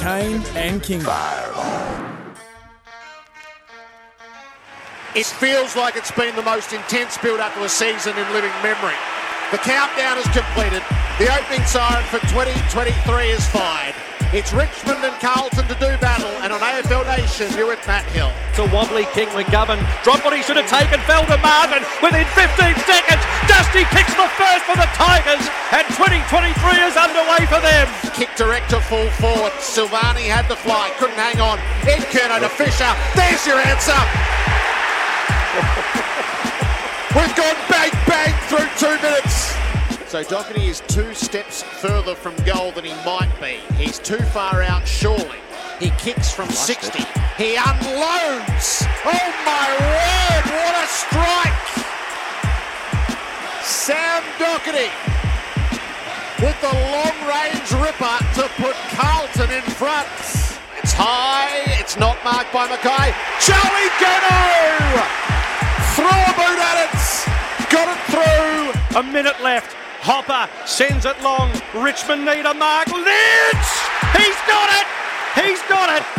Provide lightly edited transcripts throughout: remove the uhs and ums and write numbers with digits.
Kane and King. It feels like it's been the most intense build-up to a season in living memory. The countdown is completed. The opening siren for 2023 is fired. It's Richmond and Carlton to do battle, and on AFL Nation, you're with Matt Hill. It's a wobbly King McGovern. Dropped what he should have taken, fell to Martin. Within 15 seconds, Dusty kicks the first for the Tigers, and 2023 is underway for them. Kick direct to full forward. Silvani had the fly, couldn't hang on. Ed Kerno to Fisher. There's your answer. We've gone bang, bang through 2 minutes. So Doherty is 2 steps further from goal than he might be. He's too far out, surely. He kicks from 60. He unloads. Oh my word, what a strike. Sam Doherty with the long-range ripper to put Carlton in front. It's high, it's not marked by Mackay. Joey Geno! Throw a boot at it! Got it through! A minute left. Hopper sends it long. Richmond need a mark. Lynch! He's got it! He's got it!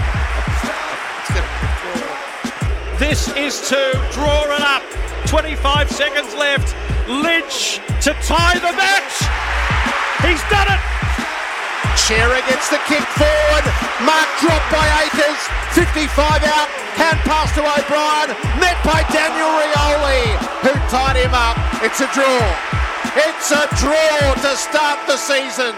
This is to draw it up. 25 seconds left. Lynch to tie the match. He's done it! Shearer gets the kick forward. Mark dropped by Akers. 55 out. Hand pass to O'Brien. Met by Daniel Rioli, who tied him up. It's a draw. It's a draw to start the season.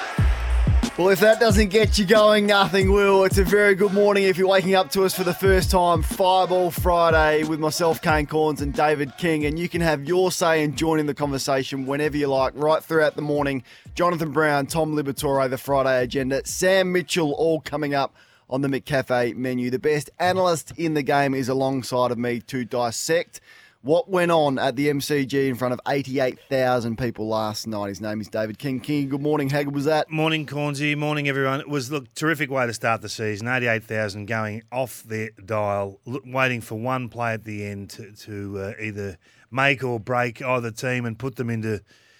Well, if that doesn't get you going, nothing will. It's a very good morning if you're waking up to us for the first time. Fireball Friday with myself, Kane Corns, and David King. And you can have your say and join in the conversation whenever you like, right throughout the morning. Jonathan Brown, Tom Liberatore, the Friday agenda. Sam Mitchell, all coming up on the McCafe menu. The best analyst in the game is alongside of me to dissect what went on at the MCG in front of 88,000 people last night. His name is David King. King, good morning. How good was that? Morning, Cornsy. Morning, everyone. It was a terrific way to start the season. 88,000 going off their dial, waiting for one play at the end to either make or break either team and put them into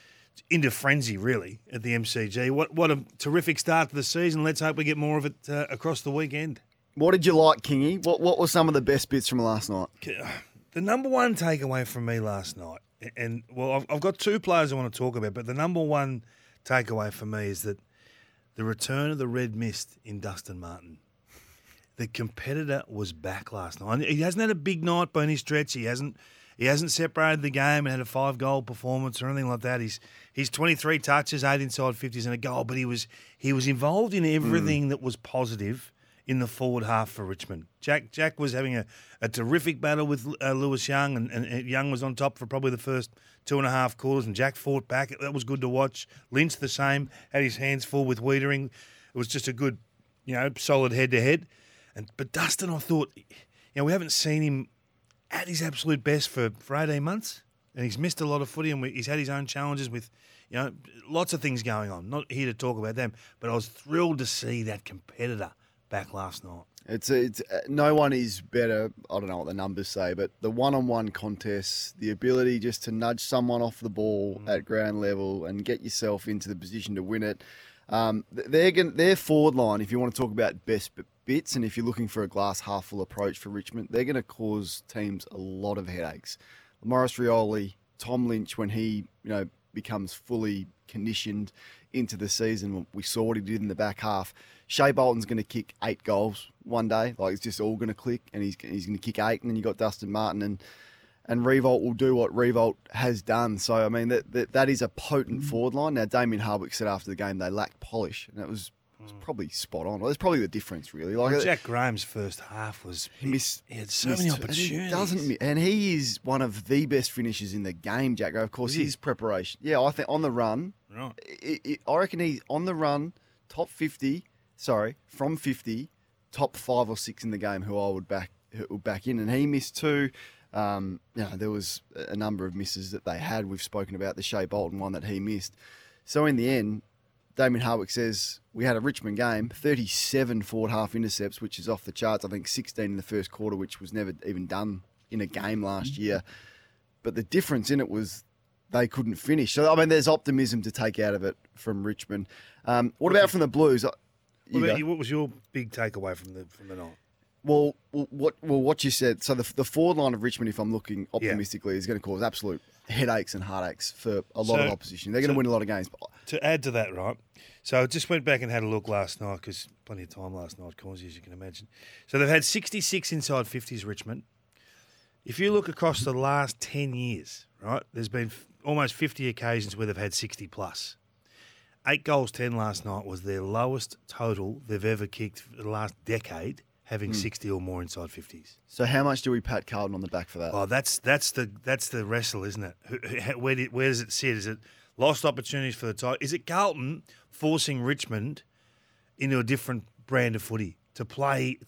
frenzy, really, at the MCG. What a terrific start to the season. Let's hope we get more of it across the weekend. What did you like, Kingy? What were some of the best bits from last night? The number one takeaway from me last night, and well, I've got 2 players I want to talk about, but the number one takeaway for me is that the return of the red mist in Dustin Martin. The competitor was back last night. He hasn't had a big night by any stretch. He hasn't separated the game and had a 5-goal performance or anything like that. He's 23 touches, 8 inside 50s and a goal, but he was involved in everything that was positive in the forward half for Richmond. Jack was having a terrific battle with Lewis Young, and Young was on top for probably the first 2.5 quarters, and Jack fought back. That was good to watch. Lynch the same, had his hands full with Wiedering. It was just a good, solid head-to-head. But Dustin, I thought, we haven't seen him at his absolute best for 18 months, and he's missed a lot of footy, and he's had his own challenges with, lots of things going on. Not here to talk about them, but I was thrilled to see that competitor back last night. It's no one is better. I don't know what the numbers say, but the one-on-one contests, the ability just to nudge someone off the ball at ground level and get yourself into the position to win it. Their forward line, if you want to talk about best bits, and if you're looking for a glass half full approach for Richmond, they're going to cause teams a lot of headaches. Maurice Rioli, Tom Lynch, when he becomes fully conditioned into the season, we saw what he did in the back half. Shea Bolton's going to kick 8 goals one day. Like, it's just all going to click, and he's going to kick 8, and then you got Dustin Martin, and Revolt will do what Revolt has done. So, I mean, that is a potent forward line. Now, Damien Hardwick said after the game they lacked polish, and it was probably spot on. Well, that's probably the difference, really. Like, Jack Graham's first half was he had so many opportunities. And he is one of the best finishers in the game, Jack Graham. Of course, his preparation. Yeah, I think on the run. Right. I reckon he's on the run, top 50. Sorry, from 50, top 5 or 6 in the game who I would back in, and he missed 2. There was a number of misses that they had. We've spoken about the Shea Bolton one that he missed. So in the end, Damien Hardwick says we had a Richmond game, 37 forward half intercepts, which is off the charts. I think 16 in the first quarter, which was never even done in a game last year. But the difference in it was they couldn't finish. So, I mean, there's optimism to take out of it from Richmond. What about from the Blues? What was your big takeaway from the night? Well, what you said. So the forward line of Richmond, if I'm looking optimistically, is going to cause absolute headaches and heartaches for a lot of opposition. They're going to win a lot of games. To add to that, right? So I just went back and had a look last night because plenty of time last night, Causey, as you can imagine. So they've had 66 inside 50s, Richmond. If you look across the last 10 years, right, there's been almost 50 occasions where they've had 60 plus. 8 goals, 10 last night was their lowest total they've ever kicked for the last decade, having 60 or more inside 50s. So how much do we pat Carlton on the back for that? Oh, that's the wrestle, isn't it? Where does it sit? Is it lost opportunities for the title? Is it Carlton forcing Richmond into a different brand of footy to play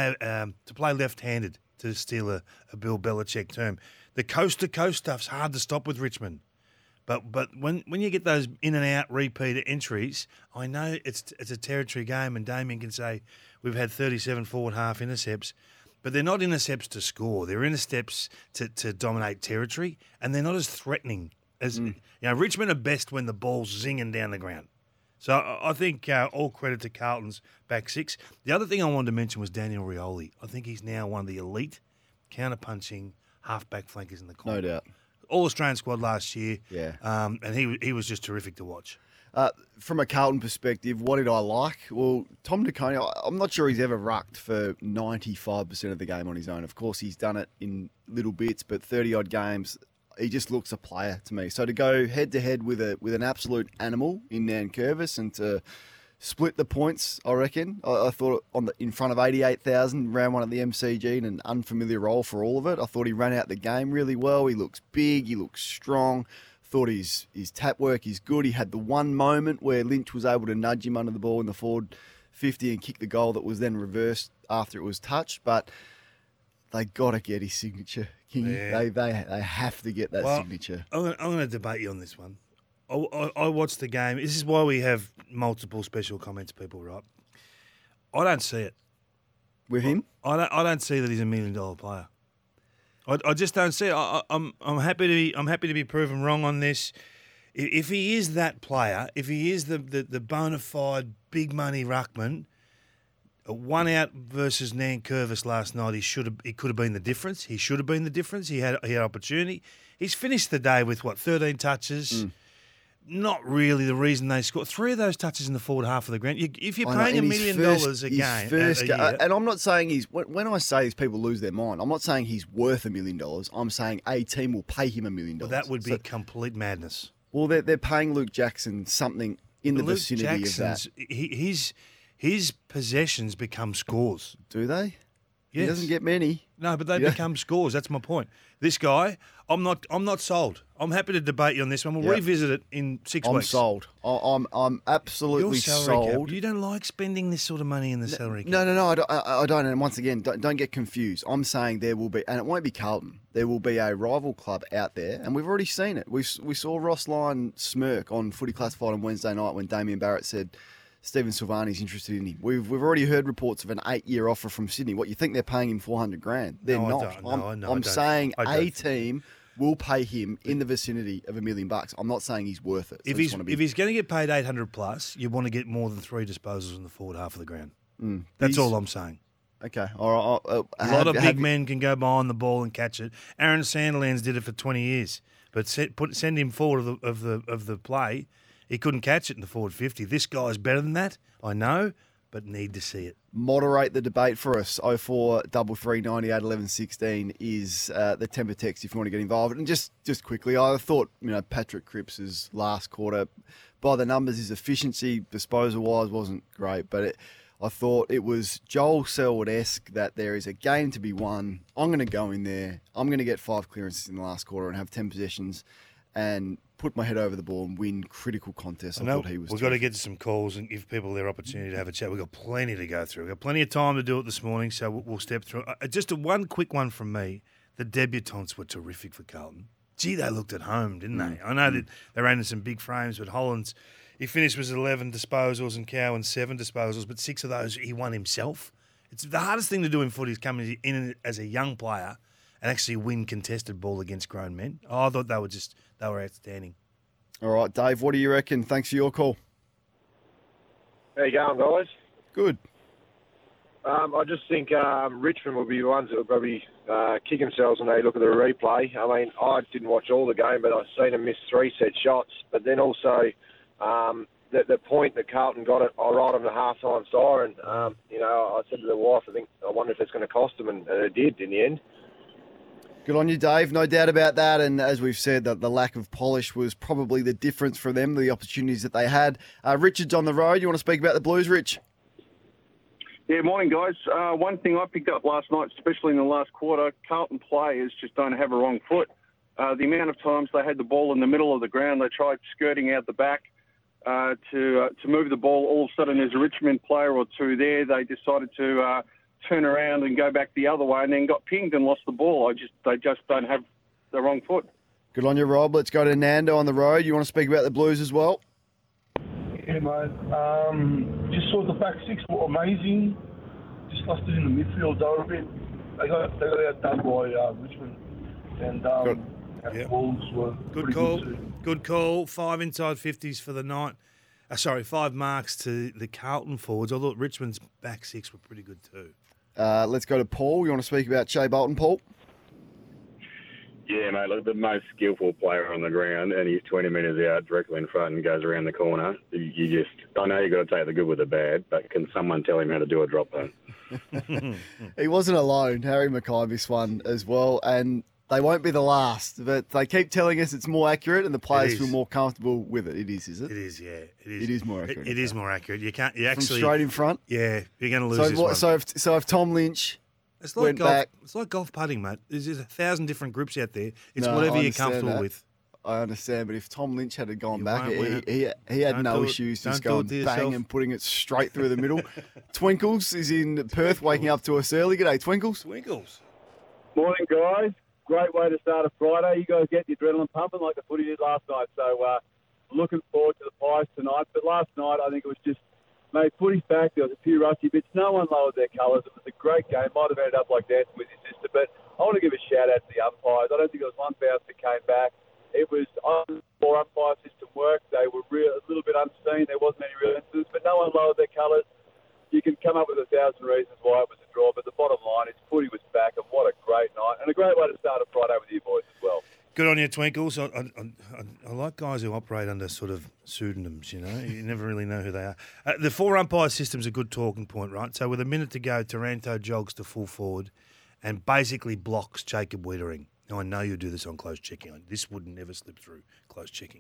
left-handed, to steal a Bill Belichick term? The coast-to-coast stuff's hard to stop with Richmond. But when you get those in and out repeat entries, I know it's a territory game, and Damien can say we've had 37 forward half intercepts, but they're not intercepts to score. They're intercepts to dominate territory, and they're not as threatening as Richmond are best when the ball's zinging down the ground. So I think all credit to Carlton's back six. The other thing I wanted to mention was Daniel Rioli. I think he's now one of the elite counter-punching half-back flankers in the comp. No doubt. All-Australian squad last year. Yeah. And he was just terrific to watch. From a Carlton perspective, what did I like? Well, Tom DeConey, I'm not sure he's ever rucked for 95% of the game on his own. Of course, he's done it in little bits, but 30-odd games, he just looks a player to me. So to go head-to-head with an absolute animal in Nankervis and to split the points, I reckon. I thought in front of 88,000, ran one at the MCG in an unfamiliar role for all of it. I thought he ran out the game really well. He looks big. He looks strong. Thought his tap work is good. He had the one moment where Lynch was able to nudge him under the ball in the forward 50 and kick the goal that was then reversed after it was touched. But they got to get his signature, Kingy. Yeah. They have to get that signature. I'm going to debate you on this one. I watched the game. This is why we have multiple special comments, people, right? I don't see it. With him? I don't see that he's $1 million player. I just don't see it. I'm happy to be proven wrong on this. If he is that player, if he is the bona fide big money ruckman, one out versus Nankervis last night, he could have been the difference. He should have been the difference. He had opportunity. He's finished the day with 13 touches. Not really the reason they scored. 3 of those touches in the forward half of the ground. If you're paying $1 million a game, and I'm not saying when I say these people lose their mind, I'm not saying he's worth $1 million. I'm saying a team will pay him $1 million. Well, that would be complete madness. Well, they're paying Luke Jackson something in the vicinity of that. His possessions become scores. Do they? Yes. He doesn't get many. No, but they become scores. That's my point. This guy, I'm not sold. I'm happy to debate you on this one. We'll revisit it in 6 weeks. I'm sold. I'm absolutely sold. You don't like spending this sort of money in the salary cap. No, I don't. And once again, don't get confused. I'm saying there will be, and it won't be Carlton. There will be a rival club out there, and we've already seen it. We saw Ross Lyon smirk on Footy Classified on Wednesday night when Damien Barrett said Stephen Silvani's interested in him. We've already heard reports of an 8-year offer from Sydney. What, you think they're paying him $400,000? They're not. I'm saying a team will pay him in the vicinity of $1 million. I'm not saying he's worth it. So if he's going to get paid $800 plus, you want to get more than 3 disposals in the forward half of the ground. That's all I'm saying. Okay, all right. A lot of big men can go behind the ball and catch it. Aaron Sandilands did it for 20 years, but send him forward of the play. He couldn't catch it in the forward 50. This guy's better than that, I know, but need to see it. Moderate the debate for us. 0433 98 11 16 is the temper text if you want to get involved. And just quickly, I thought Patrick Cripps' last quarter, by the numbers, his efficiency disposal-wise wasn't great, but I thought it was Joel Selwood-esque that there is a game to be won. I'm going to go in there. I'm going to get 5 clearances in the last quarter and have 10 possessions and put my head over the ball and win critical contests. I thought he was. We've got to get to some calls and give people their opportunity to have a chat. We've got plenty to go through. We've got plenty of time to do it this morning, so we'll step through. Just one quick one from me. The debutants were terrific for Carlton. Gee, they looked at home, didn't they? I know that they ran in some big frames, but Hollands, he finished with 11 disposals and Cowan 7 disposals, but 6 of those he won himself. It's the hardest thing to do in footy is coming in as a young player and actually win contested ball against grown men. I thought they were outstanding. All right, Dave, what do you reckon? Thanks for your call. How you going, guys? Good. I just think Richmond will be the ones that will probably kick themselves when they look at the replay. I mean, I didn't watch all the game, but I've seen them miss 3 set shots. But then also the point that Carlton got it right on the half-time siren, I said to the wife, I wonder if it's going to cost them, and it did in the end. Good on you, Dave. No doubt about that. And as we've said, that the lack of polish was probably the difference for them, the opportunities that they had. Richard's on the road. You want to speak about the Blues, Rich? Yeah, morning, guys. One thing I picked up last night, especially in the last quarter, Carlton players just don't have a wrong foot. The amount of times they had the ball in the middle of the ground, they tried skirting out the back to move the ball. All of a sudden, there's a Richmond player or two there. They decided to turn around and go back the other way, and then got pinged and lost the ball. They just don't have the wrong foot. Good on you, Rob. Let's go to Nando on the road. You want to speak about the Blues as well? Yeah, mate. Just saw the back six were amazing. Just lost it in the midfield though a bit. They got outdone by Richmond, and the Wolves were good call. Good call. 5 inside 50s for the night. 5 marks to the Carlton forwards. I thought Richmond's back six were pretty good too. Let's go to Paul. You want to speak about Shea Bolton, Paul? Yeah, mate, look, the most skillful player on the ground, and he's 20 metres out directly in front and goes around the corner. I know you've got to take the good with the bad, but can someone tell him how to do a drop home? He wasn't alone. Harry Mackay missed one as well, and they won't be the last, but they keep telling us it's more accurate and the players feel more comfortable with it. It is it? It is, yeah. It is more accurate. It is more accurate. You actually... From straight in front? Yeah, you're going to lose this one. So if Tom Lynch... It's like golf putting, mate. There's 1,000 different groups out there. It's whatever you're comfortable with. I understand, but if Tom Lynch had gone back, he had no issues just going bang and putting it straight through the middle. Twinkles is in Perth, waking up to us early. G'day, Twinkles. Morning, guys. Great way to start a Friday. You guys get the adrenaline pumping like the footy did last night. So looking forward to the Pies tonight. But last night, I think it was just... Mate, footy's back. There was a few rusty bits. No one lowered their colours. It was a great game. Might have ended up like dancing with your sister. But I want to give a shout-out to the umpires. I don't think there was one bounce that came back. It was poor umpire system work. They were a little bit unseen. There wasn't any real incidents. But no one lowered their colours. You can come up with 1,000 reasons why it was a draw. But the bottom line is footy was back. And what a great night. And a great way to start a Friday with you boys as well. Good on you, Twinkles. I like guys who operate under sort of pseudonyms, you know. You never really know who they are. The 4 umpire system's a good talking point, right? So with a minute to go, Taranto jogs to full forward and basically blocks Jacob Wiedering. Now, I know you do this on close checking. This would never slip through close checking.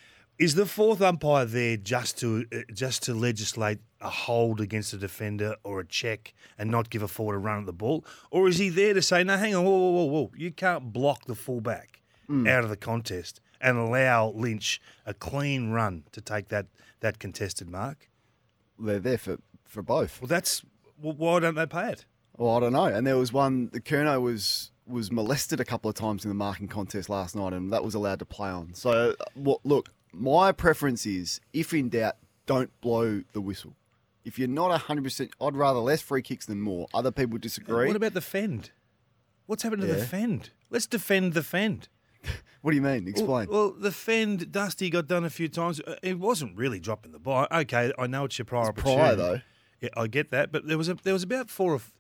Is the 4th umpire there just to legislate a hold against a defender or a check and not give a forward a run at the ball? Or is he there to say, no, hang on, whoa, you can't block the fullback out of the contest and allow Lynch a clean run to take that contested mark? They're there for both. Well, why don't they pay it? Well, I don't know. And there was one, the Kerno was molested a couple of times in the marking contest last night, and that was allowed to play on. So, look, my preference is, if in doubt, don't blow the whistle. If you're not 100%, I'd rather less free kicks than more. Other people disagree. What about the fend? What's happened to the fend? Let's defend the fend. What do you mean? Explain. Well, the fend, Dusty got done a few times. It wasn't really dropping the ball. Okay, I know it's your prior opportunity. Prior, though. Yeah, I get that. But there was about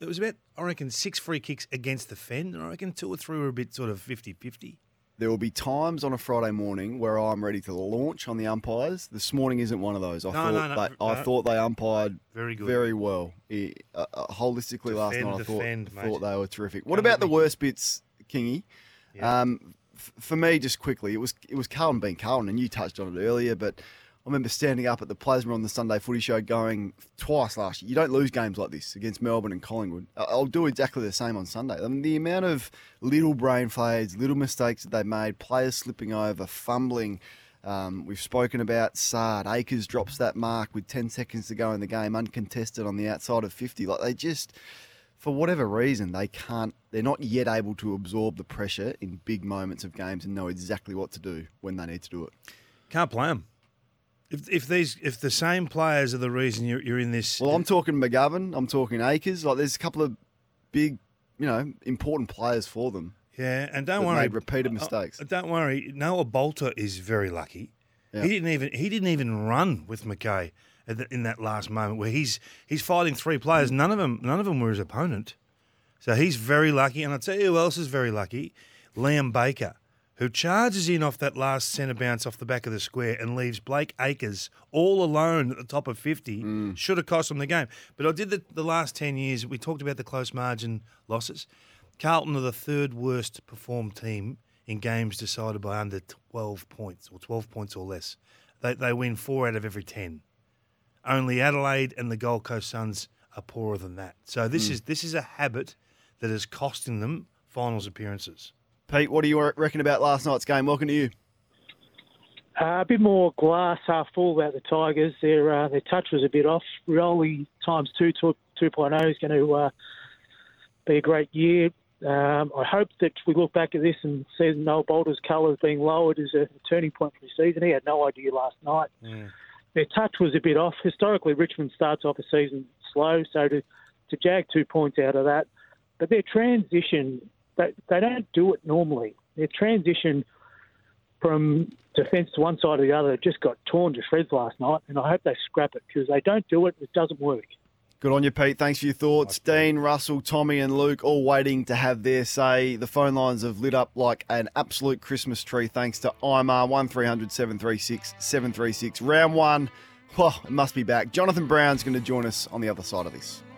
I reckon 6 free kicks against the fend, and I reckon 2 or 3 were a bit sort of 50-50. There will be times on a Friday morning where I'm ready to launch on the umpires. This morning isn't one of those. I thought they umpired very well. Holistically last night, I thought they were terrific. What about the worst bits, Kingy? Yeah. For me, just quickly, it was Carlton being Carlton, and you touched on it earlier, but I remember standing up at the Plasma on the Sunday Footy Show going twice last year, you don't lose games like this against Melbourne and Collingwood. I'll do exactly the same on Sunday. I mean, the amount of little brain fades, little mistakes that they made, players slipping over, fumbling. We've spoken about Sard. Akers drops that mark with 10 seconds to go in the game, uncontested on the outside of 50. Like, they just... For whatever reason, they're not yet able to absorb the pressure in big moments of games and know exactly what to do when they need to do it. Can't play them. If the same players are the reason you're in this... Well, I'm talking McGovern, I'm talking Akers. Like, there's a couple of big, important players for them. Yeah, and don't worry. Made repeated mistakes. Don't worry. Noah Bolter is very lucky. Yeah. He didn't even run with McKay. in that last moment where he's fighting three players. None of them were his opponent. So he's very lucky. And I'll tell you who else is very lucky. Liam Baker, who charges in off that last centre bounce off the back of the square and leaves Blake Acres all alone at the top of 50. Should have cost him the game. But I did the last 10 years. We talked about the close margin losses. Carlton are the third worst performed team in games decided by under 12 points or 12 points or less. They win 4 out of every 10. Only Adelaide and the Gold Coast Suns are poorer than that. So this is a habit that is costing them finals appearances. Pete, what do you reckon about last night's game? Welcome to you. A bit more glass half full about the Tigers. Their touch was a bit off. Rioli times 2.0 is going to be a great year. I hope that we look back at this and see Noel Bolter's colours being lowered as a turning point for the season. He had no idea last night. Their touch was a bit off. Historically, Richmond starts off a season slow, so to jag 2 points out of that. But their transition, they don't do it normally. Their transition from defence to one side or the other just got torn to shreds last night, and I hope they scrap it because they don't do it. It doesn't work. Good on you, Pete. Thanks for your thoughts. Dean, Russell, Tommy and Luke all waiting to have their say. The phone lines have lit up like an absolute Christmas tree thanks to IMAR 1300 736 736. Round one, it must be back. Jonathan Brown's going to join us on the other side of this.